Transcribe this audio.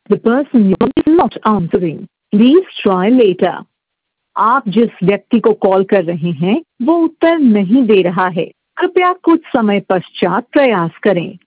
The person you is not answering. Please try later. आप जिस व्यक्ति को कॉल कर रहे हैं वो उत्तर नहीं दे रहा है। कृपया कुछ समय पश्चात प्रयास करें।